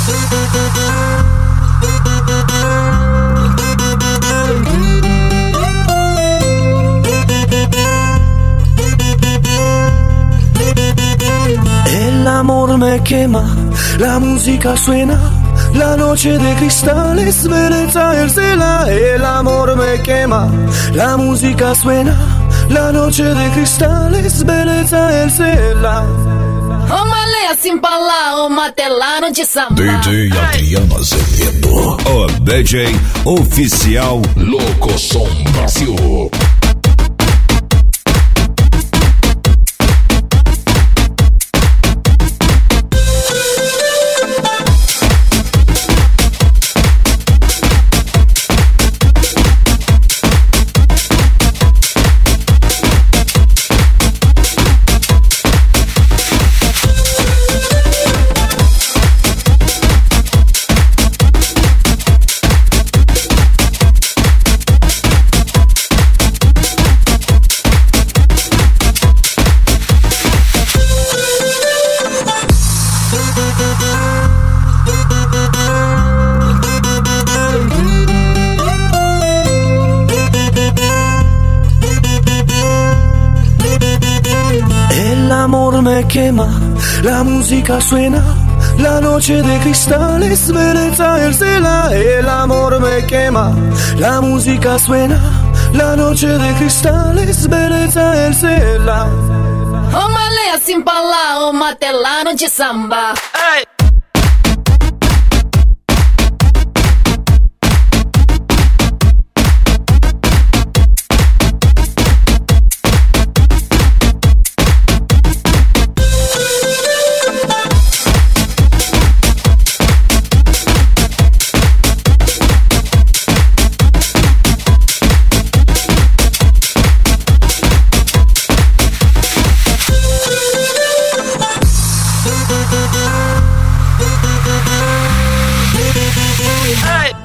El amor me quema, la música suena, la noche de cristales, belleza el cela. El amor me quema, la música suena, la noche de cristales, belleza el cela. Ô Malê, assim pra lá, ô matelano de samba. DJ Adriano Azevedo, o DJ oficial Louco Som Brasil. El amor me quema, la música suena, la noche de cristales, belleza el cela. El amor me quema, la música suena, la noche de cristales, belleza el cela. Ô Malê, assim pra lá, ô matelano de samba. Hey! Hey!